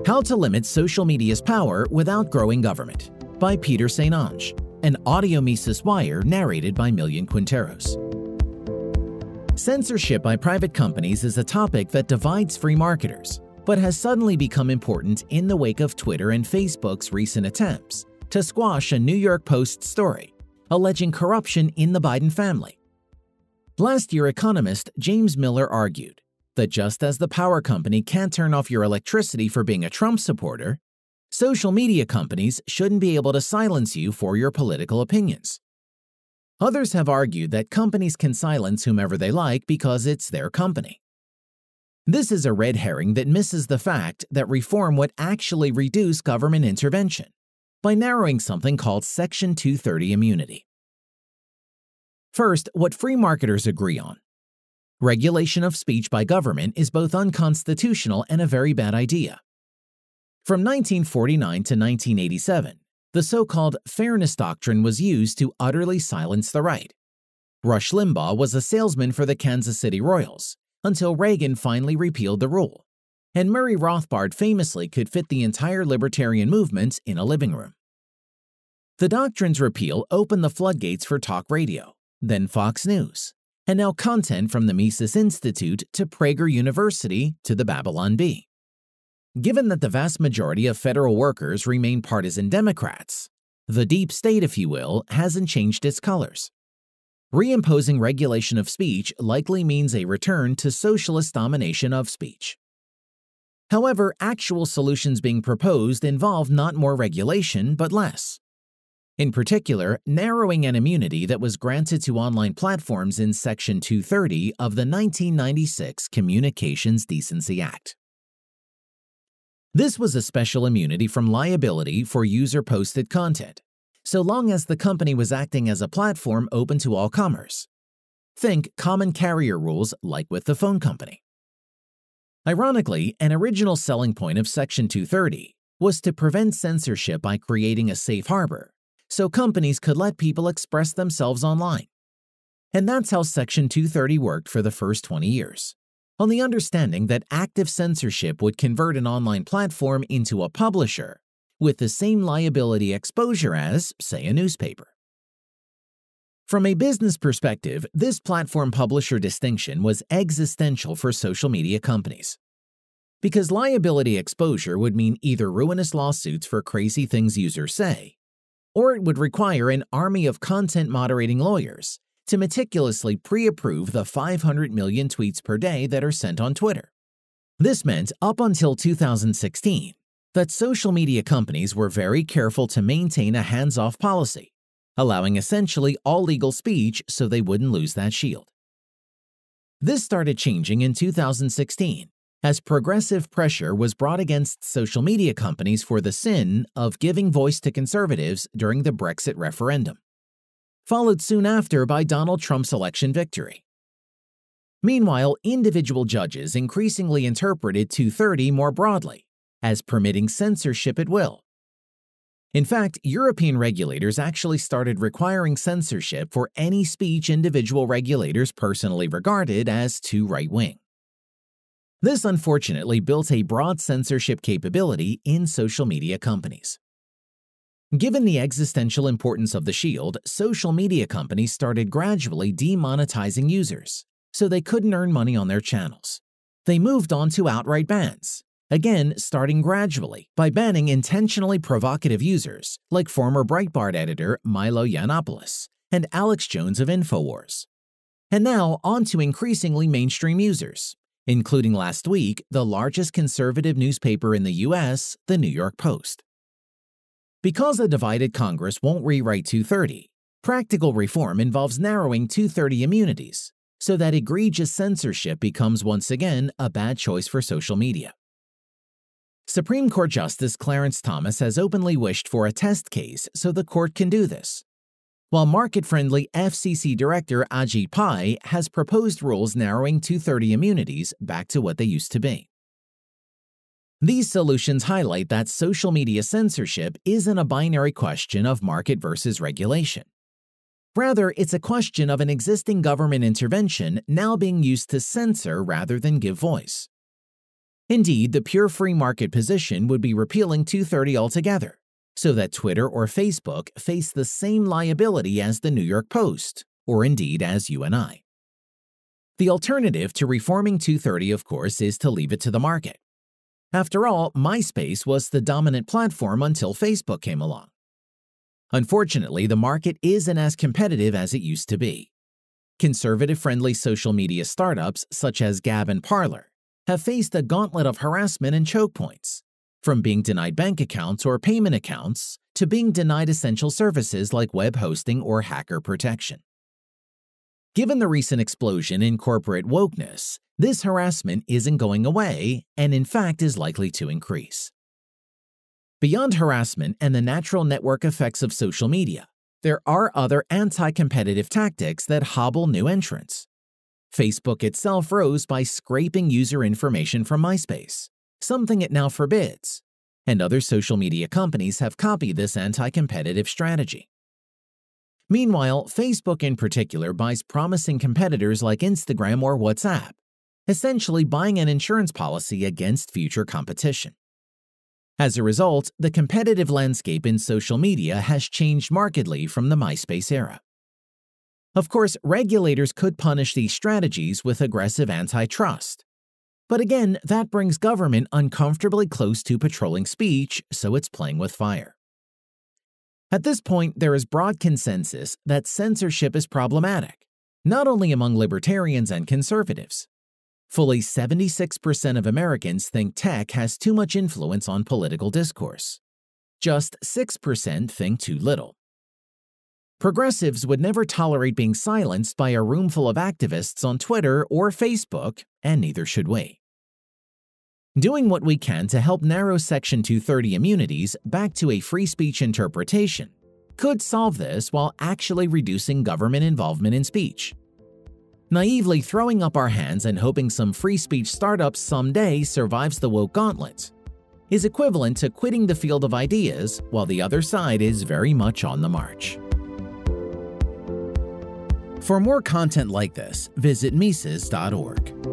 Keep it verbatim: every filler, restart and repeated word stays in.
How to Limit Social Media's Power Without Growing Government by Peter Saint Onge, an audio Mises Wire narrated by Millian Quinteros. Censorship by private companies is a topic that divides free marketers, but has suddenly become important in the wake of Twitter and Facebook's recent attempts to squash a New York Post story alleging corruption in the Biden family. Last year, economist James Miller argued that just as the power company can't turn off your electricity for being a Trump supporter, social media companies shouldn't be able to silence you for your political opinions. Others have argued that companies can silence whomever they like because it's their company. This is a red herring that misses the fact that reform would actually reduce government intervention by narrowing something called Section two thirty immunity. First, what free marketers agree on. Regulation of speech by government is both unconstitutional and a very bad idea. From nineteen forty-nine to nineteen eighty-seven, the so-called Fairness Doctrine was used to utterly silence the right. Rush Limbaugh was a salesman for the Kansas City Royals until Reagan finally repealed the rule, and Murray Rothbard famously could fit the entire libertarian movement in a living room. The doctrine's repeal opened the floodgates for talk radio, then Fox News, and now content from the Mises Institute to Prager University to the Babylon Bee. Given that the vast majority of federal workers remain partisan Democrats, the deep state, if you will, hasn't changed its colors. Reimposing regulation of speech likely means a return to socialist domination of speech. However, actual solutions being proposed involve not more regulation, but less. In particular, narrowing an immunity that was granted to online platforms in Section two thirty of the nineteen ninety-six Communications Decency Act. This was a special immunity from liability for user-posted content, so long as the company was acting as a platform open to all comers. Think common carrier rules like with the phone company. Ironically, an original selling point of Section two thirty was to prevent censorship by creating a safe harbor, so companies could let people express themselves online. And that's how Section two thirty worked for the first twenty years, on the understanding that active censorship would convert an online platform into a publisher with the same liability exposure as, say, a newspaper. From a business perspective, this platform-publisher distinction was existential for social media companies. Because liability exposure would mean either ruinous lawsuits for crazy things users say, or it would require an army of content moderating lawyers to meticulously pre-approve the five hundred million tweets per day that are sent on Twitter. This meant, up until two thousand sixteen, that social media companies were very careful to maintain a hands-off policy, allowing essentially all legal speech so they wouldn't lose that shield. This started changing in two thousand sixteen, as progressive pressure was brought against social media companies for the sin of giving voice to conservatives during the Brexit referendum, followed soon after by Donald Trump's election victory. Meanwhile, individual judges increasingly interpreted two thirty more broadly, as permitting censorship at will. In fact, European regulators actually started requiring censorship for any speech individual regulators personally regarded as too right-wing. This unfortunately built a broad censorship capability in social media companies. Given the existential importance of the shield, social media companies started gradually demonetizing users, so they couldn't earn money on their channels. They moved on to outright bans, again starting gradually by banning intentionally provocative users like former Breitbart editor Milo Yiannopoulos and Alex Jones of InfoWars. And now on to increasingly mainstream users, including last week the largest conservative newspaper in the U S, the New York Post. Because a divided Congress won't rewrite two thirty, practical reform involves narrowing two thirty immunities so that egregious censorship becomes once again a bad choice for social media. Supreme Court Justice Clarence Thomas has openly wished for a test case so the court can do this, while market-friendly F C C Director Ajit Pai has proposed rules narrowing two thirty immunities back to what they used to be. These solutions highlight that social media censorship isn't a binary question of market versus regulation. Rather, it's a question of an existing government intervention now being used to censor rather than give voice. Indeed, the pure free market position would be repealing two thirty altogether, so that Twitter or Facebook face the same liability as the New York Post, or indeed as you and I. The alternative to reforming two thirty, of course, is to leave it to the market. After all, MySpace was the dominant platform until Facebook came along. Unfortunately, the market isn't as competitive as it used to be. Conservative-friendly social media startups such as Gab and Parler have faced a gauntlet of harassment and choke points, from being denied bank accounts or payment accounts to being denied essential services like web hosting or hacker protection. Given the recent explosion in corporate wokeness, this harassment isn't going away and in fact is likely to increase. Beyond harassment and the natural network effects of social media, there are other anti-competitive tactics that hobble new entrants. Facebook itself rose by scraping user information from MySpace, something it now forbids, and other social media companies have copied this anti-competitive strategy. Meanwhile, Facebook in particular buys promising competitors like Instagram or WhatsApp, essentially buying an insurance policy against future competition. As a result, the competitive landscape in social media has changed markedly from the MySpace era. Of course, regulators could punish these strategies with aggressive antitrust. But again, that brings government uncomfortably close to patrolling speech, so it's playing with fire. At this point, there is broad consensus that censorship is problematic, not only among libertarians and conservatives. Fully seventy-six percent of Americans think tech has too much influence on political discourse. Just six percent think too little. Progressives would never tolerate being silenced by a room full of activists on Twitter or Facebook, and neither should we. Doing what we can to help narrow Section two thirty immunities back to a free speech interpretation could solve this while actually reducing government involvement in speech. Naively throwing up our hands and hoping some free speech startup someday survives the woke gauntlet is equivalent to quitting the field of ideas while the other side is very much on the march. For more content like this, visit Mises dot org.